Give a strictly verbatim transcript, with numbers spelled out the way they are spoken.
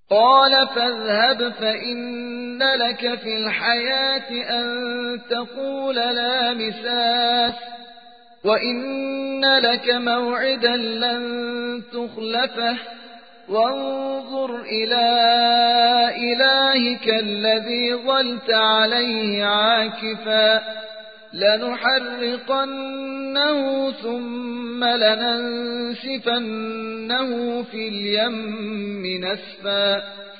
قال فاذهب فإن لك في الحياة أن تقول لا مساس وإن لك موعدا لن تخلفه وانظر إلى إلهك الذي ظلت عليه عاكفا لنحرقنه ثم لننسفنه في اليم نسفا